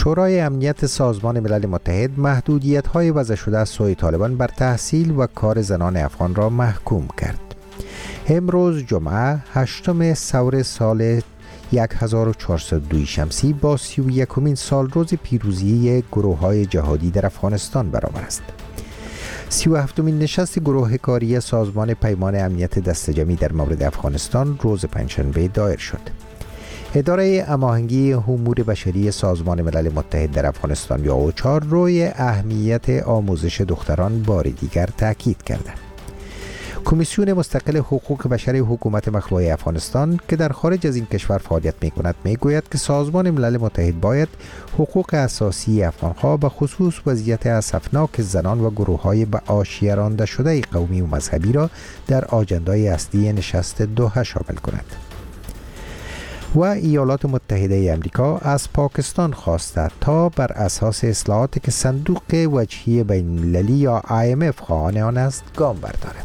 شورای امنیت سازمان ملل متحد محدودیت‌های وضع شده از سوی طالبان بر تحصیل و کار زنان افغان را محکوم کرد. امروز جمعه 8 ثور سال 1402 شمسی با 31مین سال روز پیروزی گروه‌های جهادی در افغانستان برابر است. 37مین نشست گروه کاری سازمان پیمان امنیت دست جمعی در مورد افغانستان روز پنجشنبه دایر شد. اداره هماهنگی امور بشری سازمان ملل متحد در افغانستان یا اوچار روی اهمیت آموزش دختران بار دیگر تاکید کرده. کمیسیون مستقل حقوق بشر حکومت مخلوع افغانستان که در خارج از این کشور فعالیت می‌کند می‌گوید که سازمان ملل متحد باید حقوق اساسی افغان‌ها به خصوص وضعیت اسفناک زنان و گروه‌های به آشیه رانده شده قومی و مذهبی را در آجندای اصلی نشست دوحه شامل کند. و ایالات متحده امریکا از پاکستان خواسته تا بر اساس اصلاحاتی که صندوق وجهی بین المللی یا IMF خواهان آن است گام بردارد.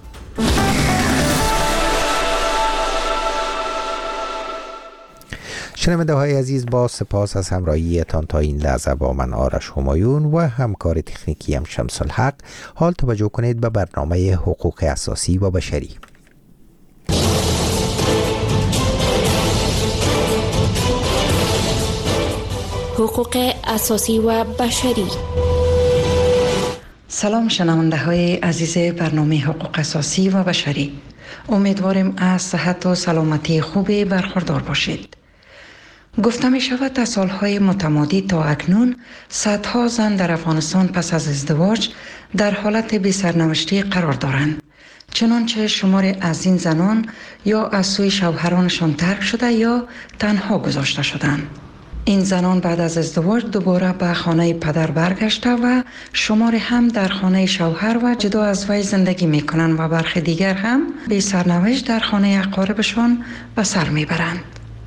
شنونده های عزیز، با سپاس از همراهیتان تا این لحظه با من آرش همایون و همکار تکنیکی شمس الحق. حال توجه کنید به برنامه حقوق اساسی و بشری. حقوق اساسی و بشری. سلام شنونده های عزیز برنامه حقوق اساسی و بشری. امیدواریم از صحت و سلامتی خوبی برخوردار باشید. گفته می شود از سالهای متمادی تا اکنون صدها زن در افغانستان پس از ازدواج در حالت بی سرنوشتی قرار دارند. چنانچه شمار از این زنان یا از سوی شوهرانشان ترک شده یا تنها گذاشته شدند. این زنان بعد از ازدواج دوباره به خانه پدر برگشته و شمار هم در خانه شوهر و جدا از وی زندگی می کنند و برخی دیگر هم بی سرنوشت در خانه اقاربشان به سر می برند.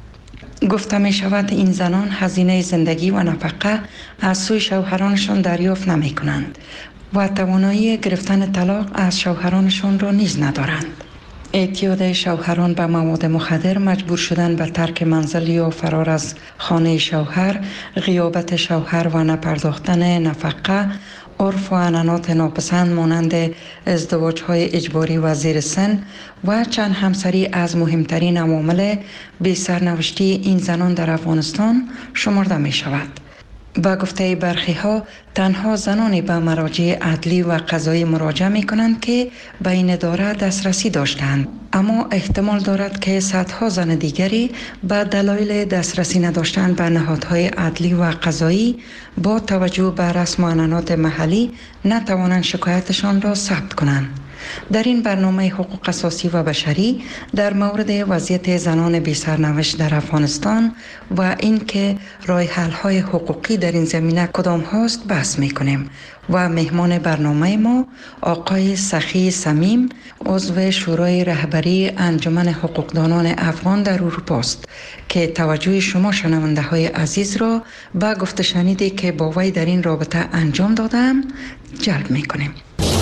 گفته می شود این زنان هزینه زندگی و نفقه از سوی شوهرانشان دریافت نمی کنند و توانایی گرفتن طلاق از شوهرانشان را نیز ندارند. اعتیاد شوهران به مواد مخدر، مجبور شدن به ترک منزل یا فرار از خانه شوهر، غیابت شوهر و نپرداختن نفقه، عرف و عنعنات ناپسند مانند ازدواج‌های اجباری و زیر سن و چند همسری از مهمترین عوامل بی سرنوشتی این زنان در افغانستان شمرده می شود. با گفته برخی ها تنها زنانی به مراجع عدلی و قضایی مراجعه می کنند که به این اداره دسترسی داشتند، اما احتمال دارد که صدها زن دیگری به دلایل دسترسی نداشتن به نهادهای عدلی و قضایی با توجه به رسم و عنعنات محلی نتوانند شکایتشان را ثبت کنند. در این برنامه حقوق اساسی و بشری در مورد وضعیت زنان بی سرنوشت در افغانستان و اینکه راه حل های حقوقی در این زمینه کدام هاست بحث میکنیم و مهمان برنامه ما آقای سخی صمیم، عضو شورای رهبری انجمن حقوقدانان افغان در اروپا است که توجه شما شنونده های عزیز را به گفته شنیدی که با وی در این رابطه انجام دادم جلب میکنیم.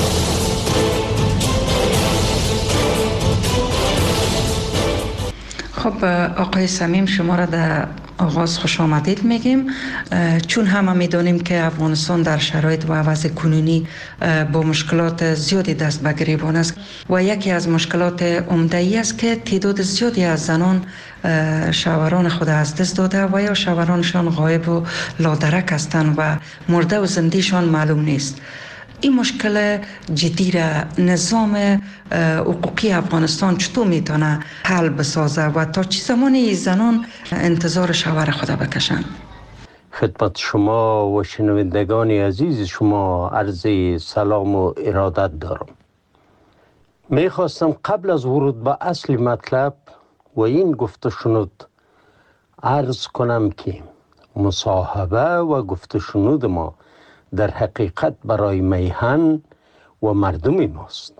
خب آقای صمیم، شما را در آغاز خوش آمدید میگیم، چون همه میدونیم که افغانستان در شرایط و وضع کنونی با مشکلات زیادی دست به گریبان است و یکی از مشکلات عمده ای است که تعداد زیادی از زنان شوهران خود از دست داده و یا شوهرانشان غایب و لادرک هستند و مرده و زندهشان معلوم نیست. این مشکل جدی را نظام حقوقی افغانستان چطور میتونه حل بسازه و تا چه زمانی زنان انتظار شوهر خود بکشند؟ خدمت شما و شنوندگان عزیز شما عرض سلام و ارادت دارم. میخواستم قبل از ورود به اصل مطلب و این گفته شنود عرض کنم که مصاحبه و گفته شنود ما در حقیقت برای میهن و مردم ماست،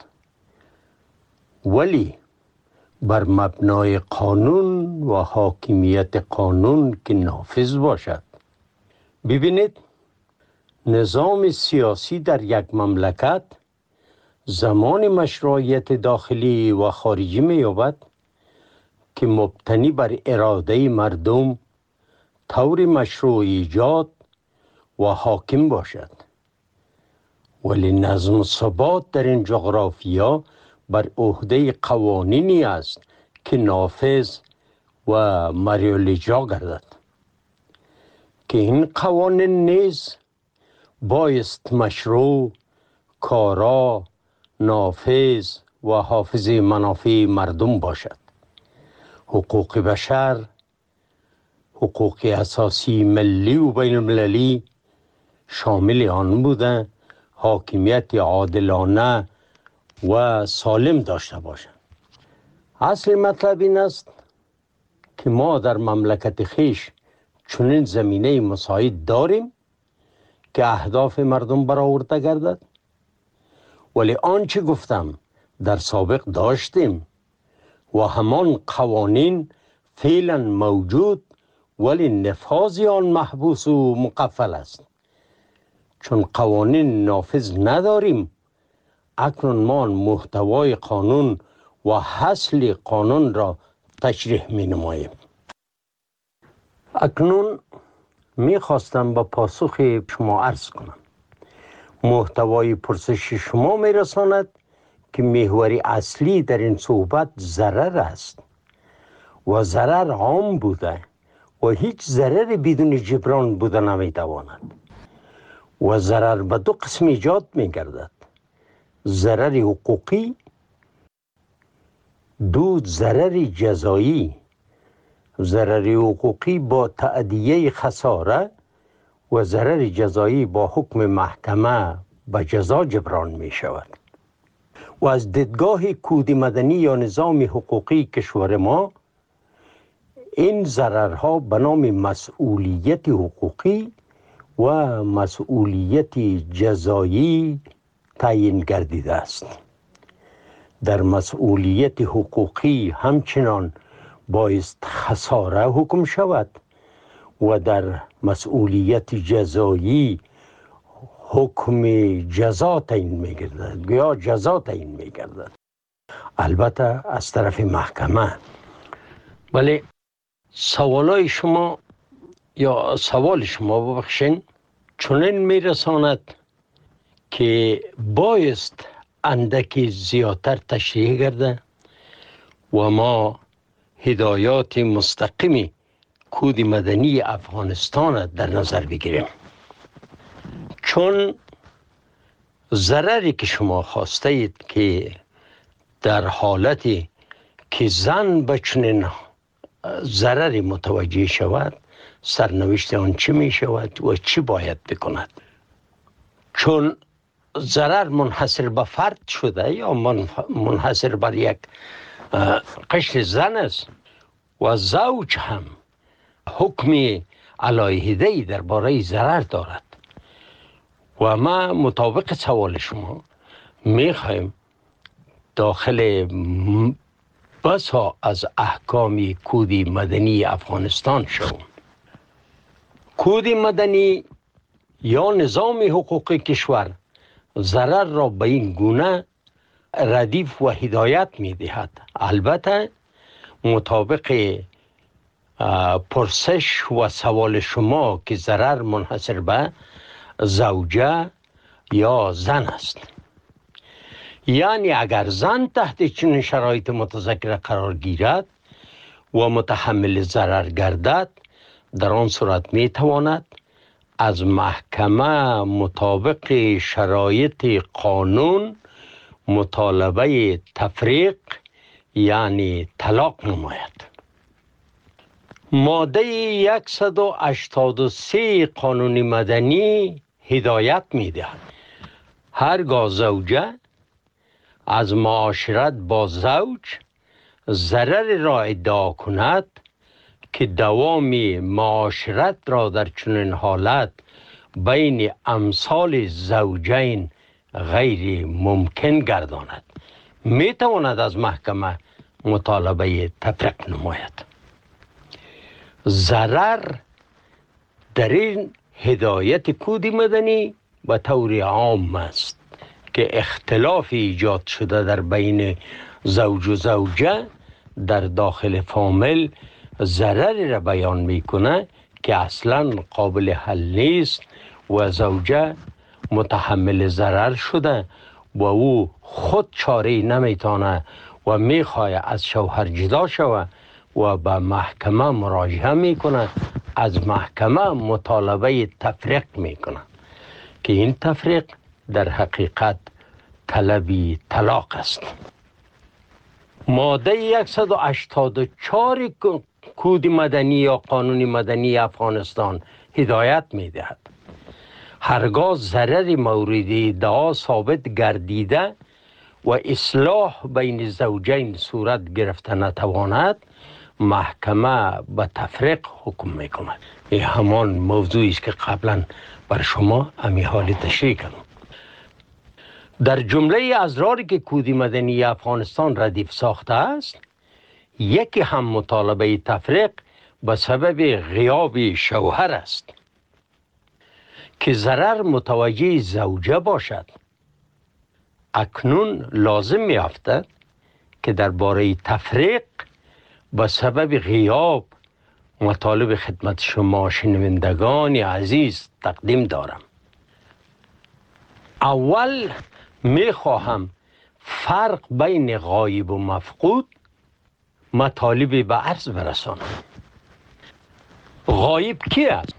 ولی بر مبنای قانون و حاکمیت قانون که نافذ باشد. ببینید، نظام سیاسی در یک مملکت زمان مشروعیت داخلی و خارجی می‌یابد که مبتنی بر اراده مردم طور مشروع ایجاد و حاکم باشد. ولی نظم و ثبات در این جغرافیا بر عهده قوانینی است که نافذ و مریالاجرا گردد، که این قوانین نیز بایست مشروع، کارا، نافذ و حافظ منافع مردم باشد. حقوق بشر، حقوق اساسی ملی و بین المللی شامل آن بوده حاکمیت عادلانه و سالم داشته باشد. اصل مطلب این است که ما در مملکت خویش چنین زمینه مساعد داریم که اهداف مردم برآورده گردد. ولی آنچه گفتم در سابق داشتیم و همان قوانین فعلا موجود، ولی نفاذ آن محبوس و مقفل است. چون قوانین نافذ نداریم، اکنون ما محتوای قانون و اصل قانون را تشریح می نماییم. اکنون می خواستم با پاسخ شما عرض کنم. محتوای پرسش شما می رساند که محور اصلی در این صحبت ضرر است و ضرر عام بوده و هیچ ضرر بدون جبران بوده نمی تواند. و ضرر به دو قسم ایجاد می گردد: ضرر حقوقی، دو ضرر جزایی. ضرر حقوقی با تأدیه خساره و ضرر جزایی با حکم محکمه به جزا جبران می شود. و از دیدگاه کود مدنی یا نظام حقوقی کشور ما، این ضررها به نام مسئولیت حقوقی و مسئولیت جزایی تعیین گردیده است. در مسئولیت حقوقی همچنان بایست خساره حکم شود و در مسئولیت جزایی حکم جزا تعیین می‌گردد یا جزا تعیین می‌گردد، البته از طرف محکمه. ولی سوال شما ببخشین چنین میرساند که بایست اندکی زیادتر تشریح گرده و ما هدایات مستقیمی کود مدنی افغانستان در نظر بگیریم. چون ضرری که شما خواسته اید که در حالتی که زن به چنین ضرری متوجه شود، سرنوشت آن چی می شود و چی باید بکند. چون ضرر منحصر به فرد شده یا منحصر بر یک قشر زن است و زوج هم حکم علیحده‌ای درباره ضرر دارد. و ما مطابق سوال شما میخوایم داخل بسا از احکام کود مدنی افغانستان شویم. کود مدنی یا نظام حقوق کشور ضرر را به این گونه ردیف و هدایت می دهد. البته مطابق پرسش و سوال شما که ضرر منحصر به زوجه یا زن است، یعنی اگر زن تحت چنین شرایط متذکره قرار گیرد و متحمل ضرر گردد، در آن صورت می تواند از محکمه مطابق شرایط قانون مطالبه تفریق یعنی طلاق نماید. ماده 183 قانون مدنی هدایت می دهد هرگاه زوجه از معاشرت با زوج ضرر را ادعا کند که دوام معاشرت را در چنین حالت بین امثال زوجین غیر ممکن گرداند، می تواند از محکمه مطالبه تفریق نماید. ضرر در این هدایت کود مدنی به طور عام است که اختلاف ایجاد شده در بین زوج و زوجه در داخل فامیل ضرری را بیان میکنه که اصلا قابل حل نیست و زوجه متحمل ضرر شده و او خود چاره نمیتونه و میخواه از شوهر جدا شود و به محکمه مراجعه میکنه، از محکمه مطالبه تفریق میکنه که این تفریق در حقیقت طلبی طلاق است. ماده 184 کود مدنی یا قانون مدنی افغانستان هدایت میدهد هرگاه ضرر مورد ادعا ثابت گردیده و اصلاح بین زوجین صورت گرفته نتواند، محکمه به تفریق حکم میکند. این همان موضوعی است که قبلا بر شما امی حالی تشریح کردم. در جمله اضراری که کود مدنی افغانستان ردیف ساخته است، یکی هم مطالبه تفریق به سبب غیاب شوهر است که ضرر متوجه زوجه باشد. اکنون لازم می افتد که درباره تفریق به سبب غیاب مطالب خدمت شما شنوندگان عزیز تقدیم دارم. اول می خواهم فرق بین غایب و مفقود مطالب به عرض برسانم. غایب کی است؟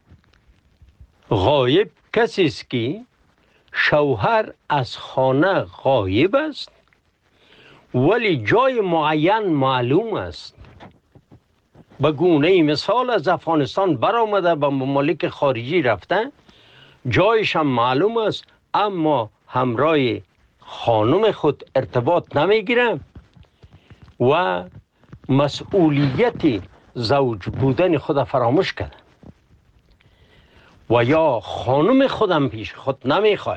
غایب کسی است که شوهر از خانه غایب است ولی جای معین معلوم است. به گونه مثال از افغانستان برآمده به ممالک خارجی رفته، جایش هم معلوم است اما همراه خانم خود ارتباط نمیگیره و مسئولیت زوج بودن خود فراموش کرده و یا خانم خودم پیش خود نمیخواه.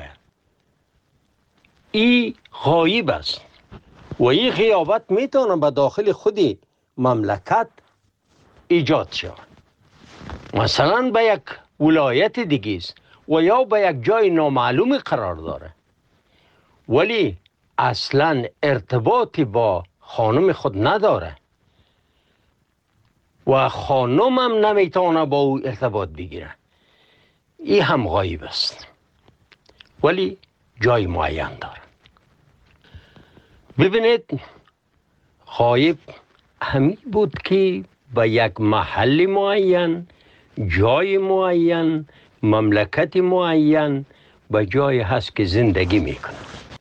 این غایب است و این غیابت میتونه به داخل خودی مملکت ایجاد شود. مثلا به یک ولایت دیگه است و یا به یک جای نامعلوم قرار داره ولی اصلا ارتباطی با خانم خود نداره و خانم هم نمیتونه با او ارتباط بگیره. این هم غایب است ولی جای معین داره. ببینید، غایب همین بود که به یک محل معین، جای معین، مملکت معین به جای هست که زندگی میکنه.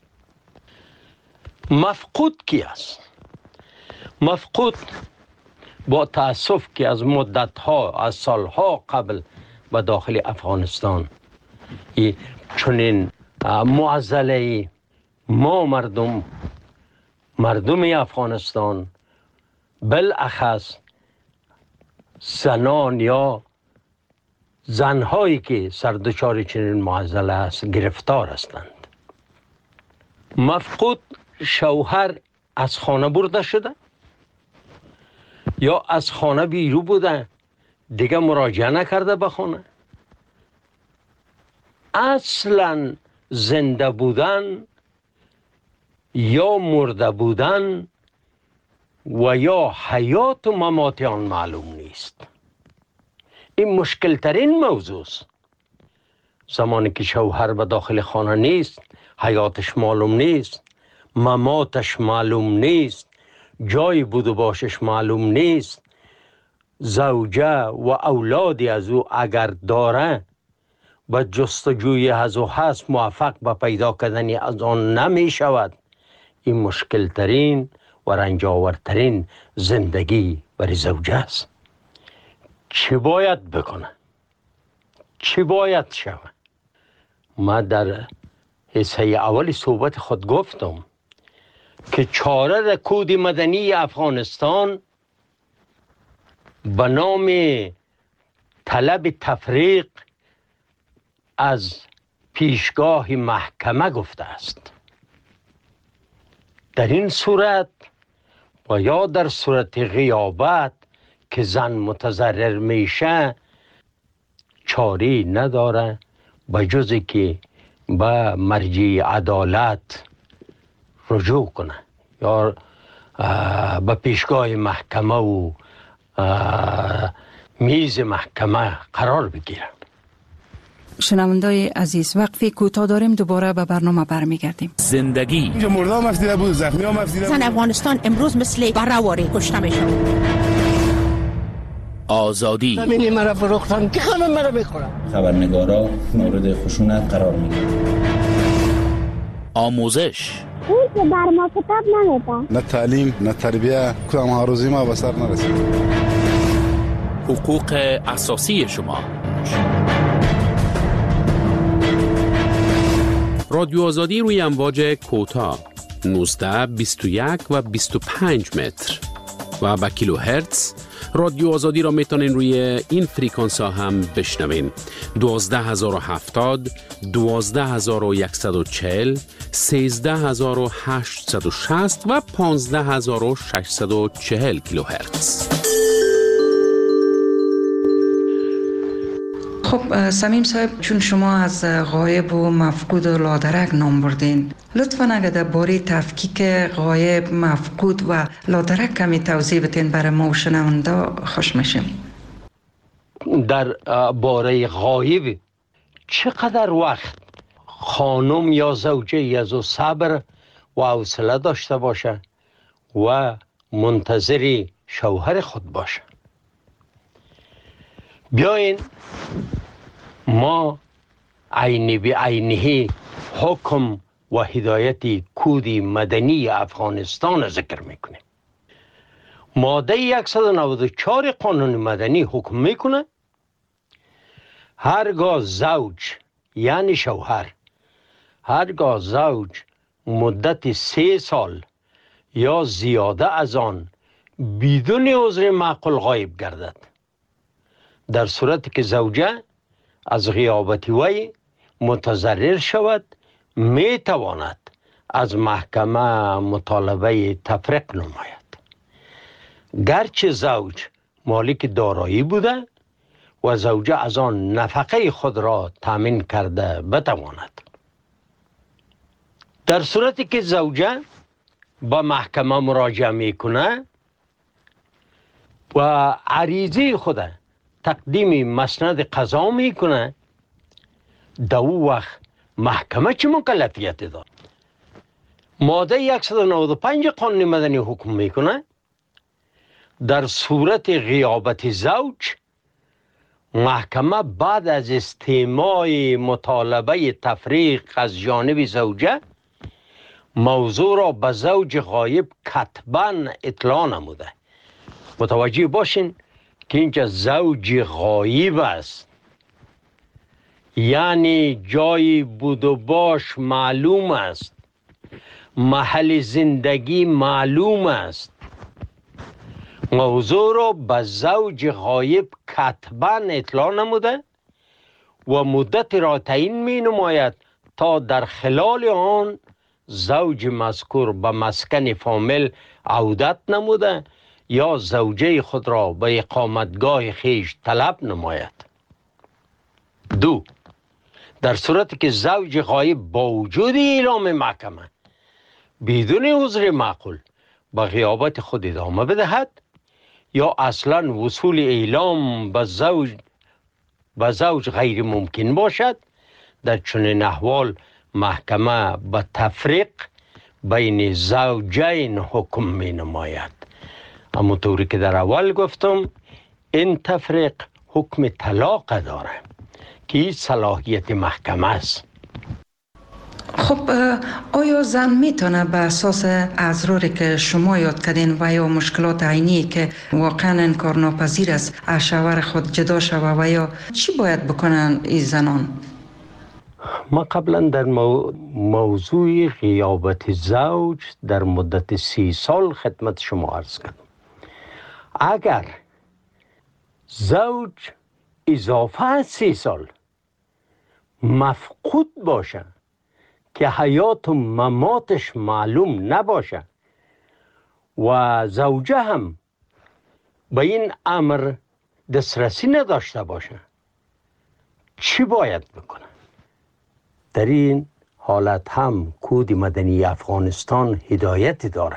مفقود کی است؟ مفقود با تأسف که از مدتها، از سالها قبل به داخل افغانستان چنین معضله ما مردم افغانستان بالاخص زنان یا زنهایی که سردچار چنین معضله است گرفتار هستند. مفقود شوهر از خانه برده شده یا از خانه بیرون بوده، دیگه مراجعه نکرده به خانه. اصلا زنده بودن یا مرده بودن و یا حیات و ممات آن معلوم نیست. این مشکل ترین موضوع است. زمانی که شوهر به داخل خانه نیست، حیاتش معلوم نیست، مماتش معلوم نیست، جای بود و باشش معلوم نیست، زوجه و اولادی از او اگر داره به جستجوی از او هست موفق به پیدا کردن از آن نمی شود. این مشکل ترین و رنجاورترین زندگی برای زوجه است. چی باید بکنه؟ چی باید شود؟ ما در حصه اول صحبت خود گفتم که چاره در کود مدنی افغانستان به نام طلب تفریق از پیشگاه محکمه گفته است. در این صورت و یا در صورت غیابت که زن متضرر میشه چاری نداره به جز که به مرجع عدالت رجوع کنه یا به پیشگاه محکمه و میز محکمه قرار بگیره. شنوندای عزیز، وقفی کوتاه داریم، دوباره به برنامه برمیگردیم. زندگی اینجا مرده هم افزیده بود، زخمی هم افزیده بود. زن افغانستان امروز مثل بره‌واری کشته میشه. آزادی زمینی مرا فروختن که خانم مرا بخورم. خبرنگارا مورد خشونت قرار میگیرن. آموزش اون که بر ما کتاب نمیده. نه تعلیم نه تربیه، کدام هاروزی ما به سر نرسید. حقوق اساسی شما. رادیو آزادی روی امواج کوتاه 19 21 و 25 متر و با کیلو هرتز. رادیو آزادی را میتونین روی این فریکانس ها هم بشنوین. 12070 12140 13860 و 15640 کیلو هرتز. خب سمیم صاحب، چون شما از غایب و مفقود و لادرک نام بردین، لطفاً اگر در باره تفکیک غایب، مفقود و لادرک کمی توضیح بتین برای ما و شنونده خوش میشیم. در باره غایب چقدر وقت خانم یا زوجه یزو صبر و حوصله داشته باشه و منتظر شوهر خود باشه. بیاین ما عینی به عینی حکم و هدایت کود مدنی افغانستان ذکر میکنه. ماده 194 قانون مدنی حکم میکنه هرگاه زوج یعنی شوهر، هرگاه زوج مدت 3 سال یا زیاده از آن بدون عذر معقول غایب گردد، در صورتی که زوجه از غیابت وی متضرر شود، می تواند از محکمه مطالبه تفریق نماید. گرچه زوج مالک دارایی بوده و زوجه از آن نفقه خود را تامین کرده بتواند. در صورتی که زوجه با محکمه مراجعه میکنه و عریضه خود تقدیم مسند قضا میکنه، در او وقت محکمه چه مکلفیت دارد؟ ماده 195 قانون مدنی حکم میکنه در صورت غیابت زوج، محکمه بعد از استماع مطالبه تفریق از جانب زوجه موضوع را به زوج غایب کتباً اطلاع نموده. متوجه باشین که اینجا زوج غایب است، یعنی جای بود و باش معلوم است، محل زندگی معلوم است. موضوع را به زوج غایب کتباً اطلاع نموده و مدت را تعیین می نماید تا در خلال آن زوج مذکور به مسکن فامیل عودت نموده یا زوجه خود را به اقامتگاه خیش طلب نماید. 2. در صورتی که زوج غایب با وجود اعلام محکمه بدون عذر معقول به غیابت خود ادامه بدهد یا اصلا وصول اعلام به زوج غیر ممکن باشد، در چنین احوال محکمه به تفریق بین زوجین حکم می نماید. اما طوری که در اول گفتم، این تفریق حکم طلاق داره که صلاحیت محکمه است. خب آیا زن میتونه به اساس اضراری که شما یاد کردین و یا مشکلات عینی که واقعا انکار ناپذیر است از شوهر خود جدا شوه و یا چی باید بکنن این زنان؟ ما قبلا در موضوع غیابت زوج در مدت 30 سال خدمت شما عرض کردم. اگر زوج اضافه از 30 سال مفقود باشه که حیات و مماتش معلوم نباشه و زوجه هم به این امر دسترسی نداشته باشه، چی باید بکنه؟ در این حالت هم کود مدنی افغانستان هدایت داره.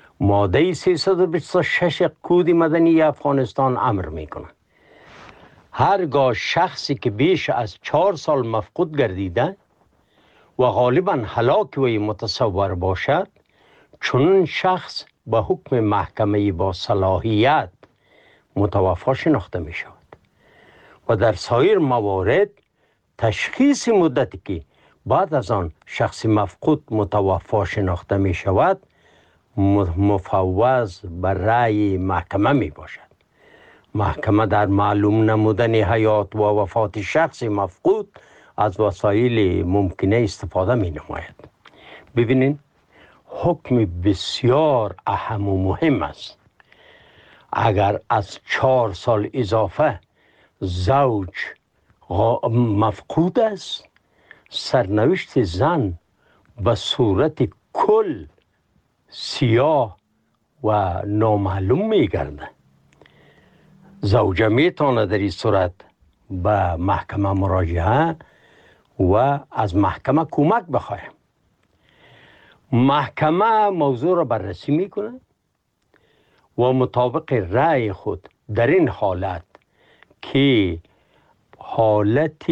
ماده 326 کود مدنی افغانستان امر میکنه هرگاه شخصی که بیش از 4 سال مفقود گردیده و غالبا هلاک وی متصور باشد، چون شخص به حکم محکمه با صلاحیت متوفی شناخته می شود و در سایر موارد تشخیص مدتی که بعد از آن شخص مفقود متوفی شناخته می شود مفوض بر رأی محکمه می باشد. محکمه در معلوم نمودن حیات و وفات شخص مفقود از وسایل ممکنه استفاده می نماید. ببینید حکم بسیار اهم و مهم است. اگر از 4 سال اضافه زوج مفقود است، سرنوشت زن به صورت کل سیاه و نامعلوم می گرده. زوجه می تواند در این صورت به محکمه مراجعه و از محکمه کمک بخواهد. محکمه موضوع را بررسی می کند و مطابق رأی خود در این حالت که حالت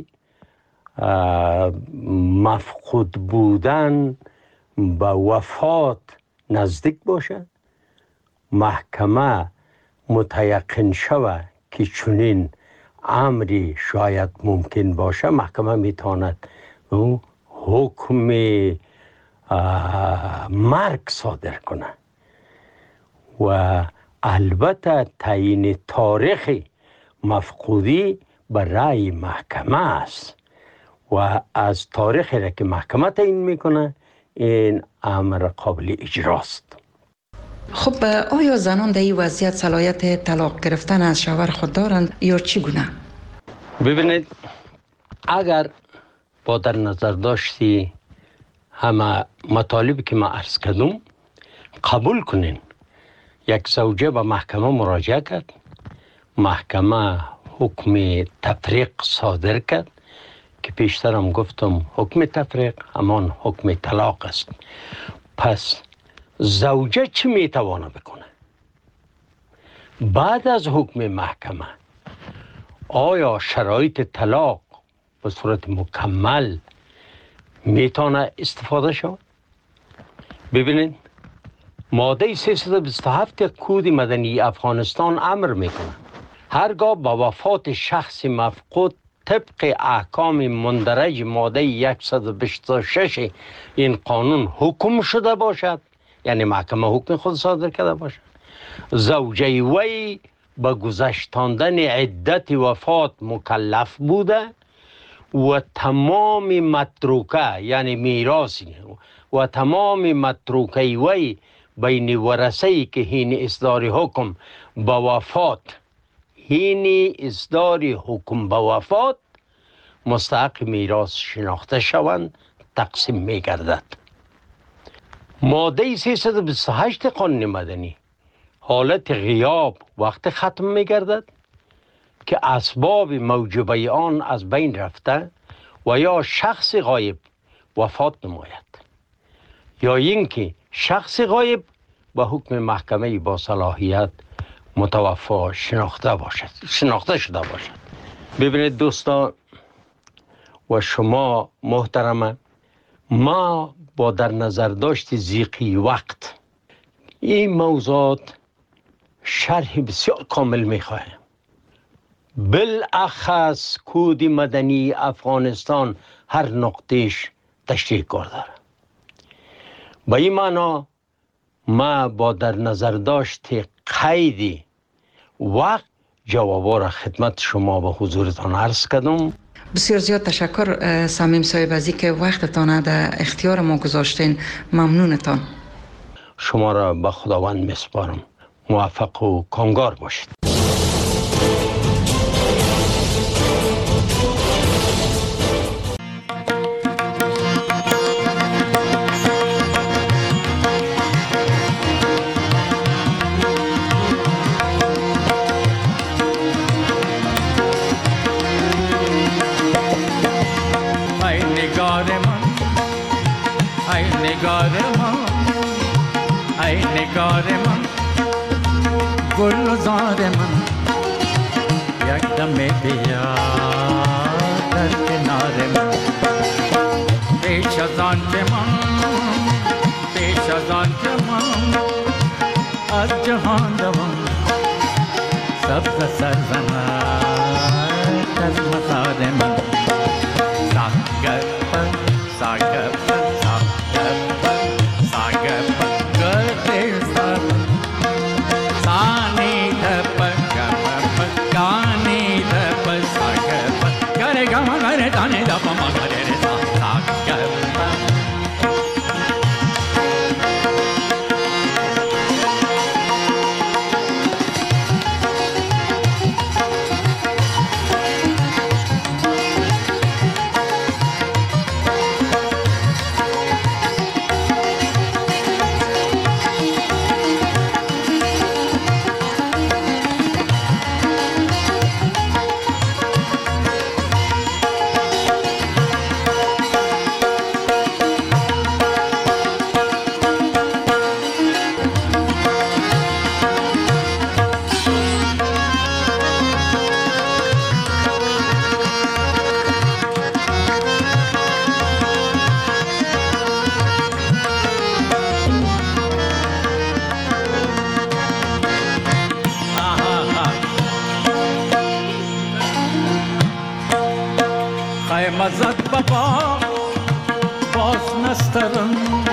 مفقود بودن به وفات نزدیک باشد، محکمه متیقن شود که چنین امری شاید ممکن باشه، محکمه میتواند حکم مرگ صادر کنه و البته تعیین تاریخ مفقودی به رأی محکمه است و از تاریخی را که محکمه تعیین میکنه این امر قابل اجراست. خب آیا زنان در این وضعیت صلاحیت طلاق گرفتن از شوهر خود دارند یا چگونه؟ ببینید اگر با در نظر داشتی همه مطالبی که ما عرض کردم قبول کنین، یک زوجه به محکمه مراجعه کرد، محکمه حکم تفریق صادر کرد که پیشترم گفتم حکم تفریق همان حکم طلاق است. پس زوجه چی میتوانه بکنه؟ بعد از حکم محکمه آیا شرایط طلاق به صورت مکمل میتونه استفاده شود؟ ببینید ماده 327 کود مدنی افغانستان امر میکنه هرگاه با وفات شخص مفقود طبق احکام مندرج ماده 126 این قانون حکم شده باشد، یعنی محکمه حکم خود صادر کرده باشد، زوجه وی به گذشتاندن عدت وفات مکلف بوده و تمام متروکه یعنی میراثی و تمام متروکه وی بین ورثه‌ای که هین اصدار حکم به وفات مستحق میراث شناخته شوند تقسیم می گردد. ماده 328 قانون مدنی حالت غیاب وقت ختم می گردد که اسباب موجبه آن از بین رفته و یا شخص غایب وفات نماید یا اینکه شخص غایب به حکم محکمه با صلاحیت متوفی شناخته شده باشد. ببینید دوستان و شما محترمه، ما با در نظر داشت ضیقی وقت این موضوعات شرح بسیار کامل میخواهیم. بالاخص کود مدنی افغانستان هر نقطهش تشریح کار داره. با این معنا ما با در نظر داشت قید وقت جوابا را خدمت شما به حضورتان عرض کردم. بسیار زیاد تشکر صمیم صاحب از اینکه وقتتان در اختیار ما گذاشتین. ممنونتان. شما را به خداوند میسپارم. موفق و کامگار باشید. نگار من گلزار من یک दम बिया در کنار من پیش از آن که من از جهان روم سبز سرزند از مزار من مزد بابا باز نسترن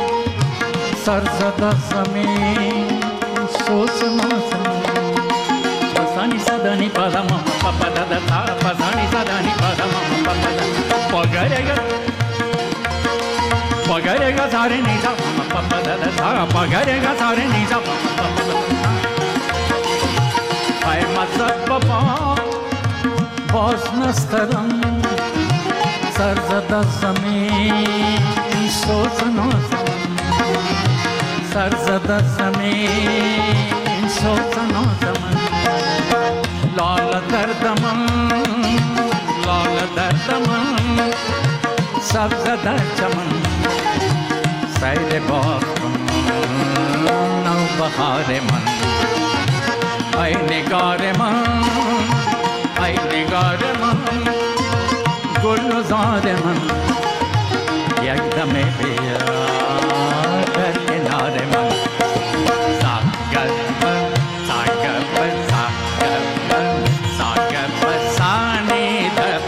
سرزده زمین سوز نازم پسانی زدانی پادم پاپا دادا تا پسانی زدانی پادم پاپا دادا پگرگا ساره نیزا پاپا دادا تا پگرگا ساره نیزا پاپا های مزد بابا باز نسترن سرزده زمین سوز نازم سرزده زمین سوز نازم لال دردم سبز در چمن سیر باغ کن نو بهار من ای نگار من گلزار من یک دم بیا در کنار من ساگر سانی دپ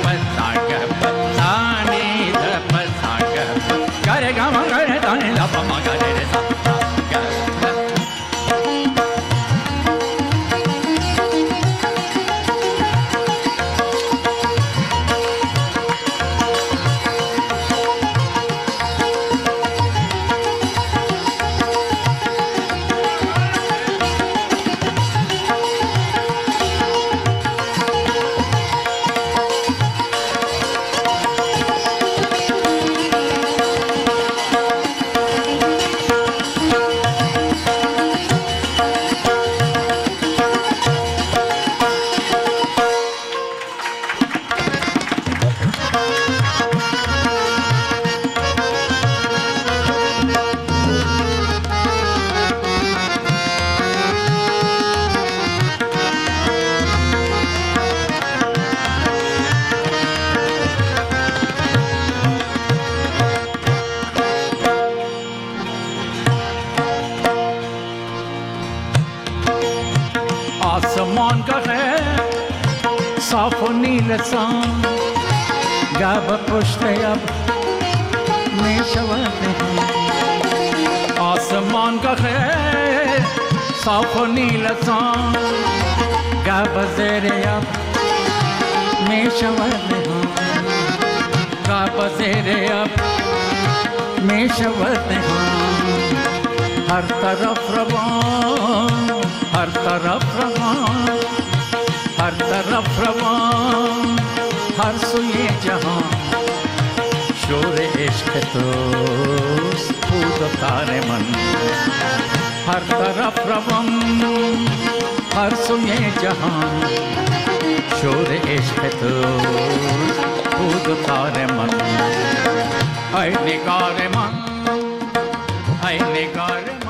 گره گم گره دانی لپا ما گره आसमान का है साफ नील सान गब पुश्ते अब में शवते हैं आसमान का है साफ नील सान गब ज़ेरे अब में शवते हैं गब ज़ेरे अब में शवते हैं हर तरफ रवान हर तरफ रवान हर सुए जहां शोर इश्क तो फूट तारे मन हर तरफ रवान हर सुए जहां शोर इश्क तो फूट तारे मन ऐ निगारे मन